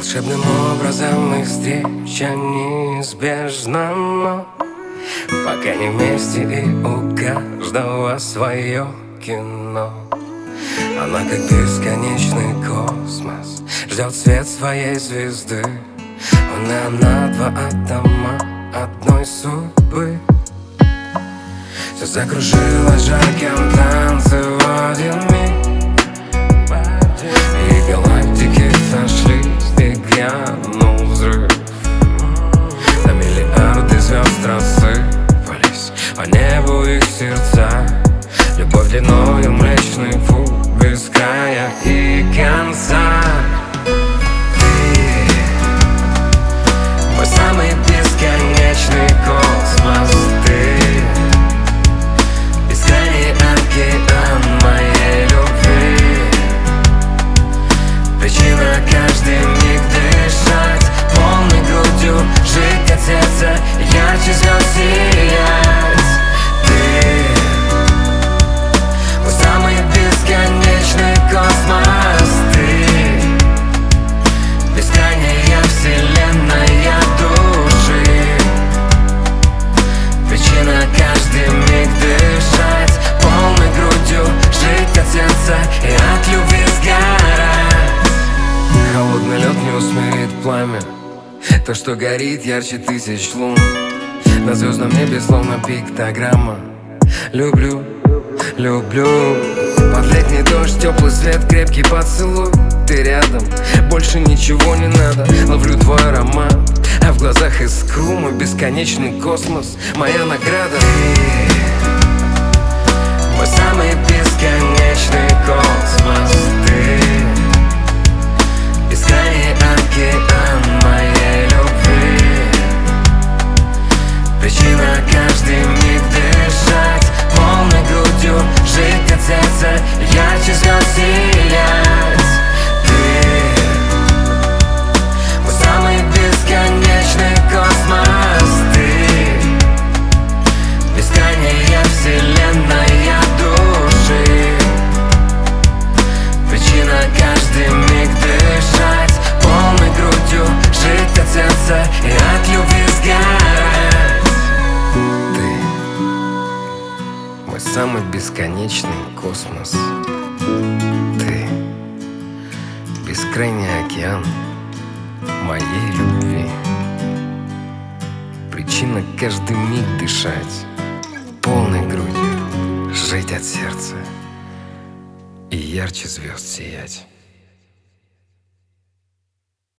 Волшебным образом их встреча неизбежна, но пока не вместе и у каждого свое кино. Она как бесконечный космос ждет свет своей звезды. Он и она два атома одной судьбы. Все закружилось в жарком танце в один миг, и галактики сошлись, и грянул взрыв. На миллиарды звезд рассыпались по небу их сердца. Любовь длиною Млечный Путь без края и конца. Ты мой самый бесконечный космос. Ты бескрайний океан моей любви. Причина каждый миг дышать полной грудью, жить от сердца, ярче звезд сиять. Ты мой самый бесконечный космос. Ты бескрайняя вселенная души. Причина каждый миг дышать полной грудью, жить от сердца и от любви сгорать. Холодный лед не усмирит пламя, то, что горит ярче тысяч лун. На звездном небе словно пиктограмма. Люблю, люблю. Под летний дождь, теплый свет, крепкий поцелуй. Ты рядом, больше ничего не надо. Ловлю твой аромат, а в глазах искру. Мой бесконечный космос, моя награда. Ты мой самый бесконечный космос. Ты бескрайний океан моей любви. Причина каждый миг дышать полной грудью, жить от сердца, ярче звезд сиять. Ты мой самый бесконечный космос. Ты бескрайняя вселенная души. Причина каждый миг дышать полной грудью, жить от сердца и от любви сгорать. Ты мой самый бесконечный космос. Ты бескрайний океан моей любви. Причина каждый миг дышать полной грудью, жить от сердца и ярче звезд сиять.